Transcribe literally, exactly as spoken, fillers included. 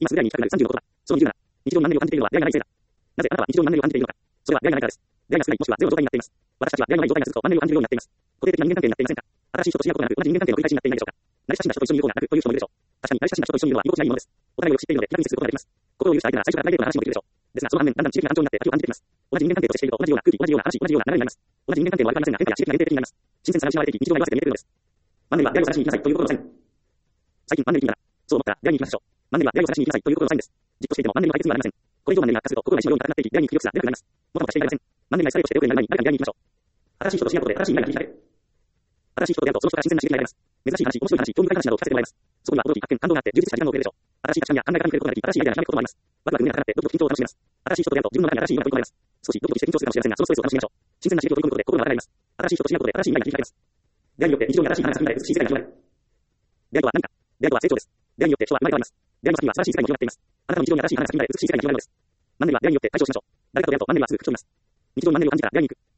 今すぐ出会いに行きたくなるさんじゅうの言葉。そのにじゅうなな。日常に何年を感じているのは出会いがないせいだ。なぜあなたは日常に何年を感じているのか。それは出会いがないからです。出会いが少ないもしくはゼロの状態になっています。私たちは出会いのない状態が続くと万年を感じるようになっています。固定的な人間関係になっていませんか。新しい人と知り合うことなく同じ人間関係の繰り返しになっていないでしょうか。慣れ親しんだ人と一緒にいることがなくという人もいるでしょう。確かに慣れ親しんだ人と一緒にいるのは居心地がいいものです。お互いをよく知っているので気楽にすることができます。心を許した相手なら最初からプライベートな話もできるでしょう。ですがその反面だんだん刺激が単調になって飽きを感じてきます。同じ人間関係としてしていると同じような空気、同じような話、同じような流れになります。同じ人間関係も悪くありませんが変化や刺激が限定的になります。新鮮さが失われていき日常が弱せて見えてくるのです。マンネリは出会いを探しに行きなさいということのサイン。最近マンネリ気味だな。そう思ったら出会いに行きましょう。マンネリは出会いを探しに行きなさいということのサインです。じっとしていてもマンネリの解決にはなりません。これ以上マンネリが悪化すると心が石のように硬くなっていき出会いに行く気力すら出なくなります。もたもたしていられません。マンネリがエスカレートしてよくなる前に誰かに出会いに行きましょう。新しい人と知り合うことで新しい未来が切り開ける。新しい人と出会うとその人から新鮮な刺激が得られます。珍しい話、面白い話、興味深い話などを聞かせてもらいます。そこには驚き、発見、感動があって充実した時間が送れるでしょう。新しい価値観や考え方に触れることができ、新しいアイデアがひらめくこともあります。ワクワク胸が高鳴ってドキドキ緊張を楽しめます。新しい人と出会うと自分の中に新しい夢が取り込まれます。少しドキドキして緊張するかもしれませんが、そのストレスを楽しみましょう。新鮮な刺激を取り込むことで心が温まります。新しい人と知り合うことで新しい未来が切り開けます。出会いによって日常に新しい花が咲き乱れ、美しい世界が広がる。出会いとは何か。出会いとは成長です。出会いによって人は生まれ変わります。出会いの先には素晴らしい世界も広がっています。あなたの日常に新しい花が咲き乱れ、美しい世界が広がるのです。マンネリは出会いによって解消しましょう。誰かと出会うとマンネリはすぐ吹き飛びます。日常にマンネリを感じたら出会いに行く。